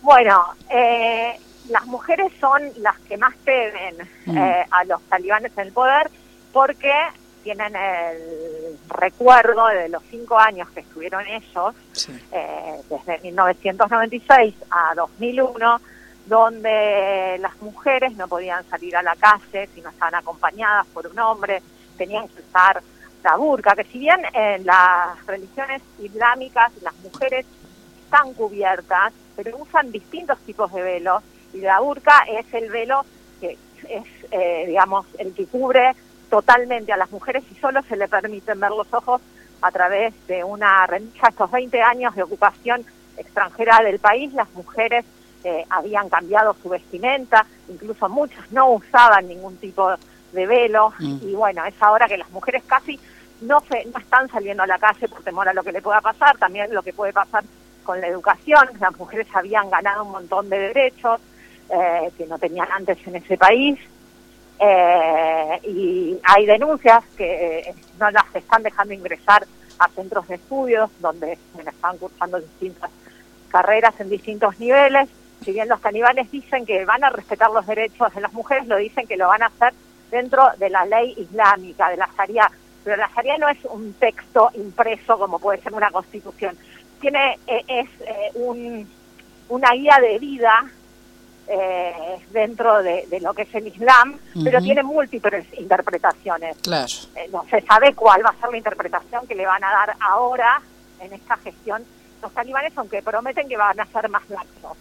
Bueno, las mujeres son las que más temen a los talibanes en el poder porque tienen el recuerdo de los 5 años que estuvieron ellos, desde 1996 a 2001, donde las mujeres no podían salir a la calle si no estaban acompañadas por un hombre, tenían que usar la burka, que si bien en las religiones islámicas las mujeres están cubiertas, pero usan distintos tipos de velos, y la burka es el velo que es, digamos, el que cubre totalmente a las mujeres y solo se le permiten ver los ojos a través de una rendija. Estos 20 años de ocupación extranjera del país, las mujeres habían cambiado su vestimenta, incluso muchas no usaban ningún tipo de velo, y bueno, es ahora que las mujeres casi no están saliendo a la calle por temor a lo que le pueda pasar, también lo que puede pasar con la educación. Las mujeres habían ganado un montón de derechos que no tenían antes en ese país, y hay denuncias que no las están dejando ingresar a centros de estudios donde están cursando distintas carreras en distintos niveles. Si bien los talibanes dicen que van a respetar los derechos de las mujeres, lo dicen que lo van a hacer dentro de la ley islámica, de la Sharia, pero la Sharia no es un texto impreso como puede ser una constitución, es una guía de vida dentro de lo que es el Islam, pero tiene múltiples interpretaciones. Claro. No se sabe cuál va a ser la interpretación que le van a dar ahora en esta gestión los talibanes, aunque prometen que van a ser más laxos.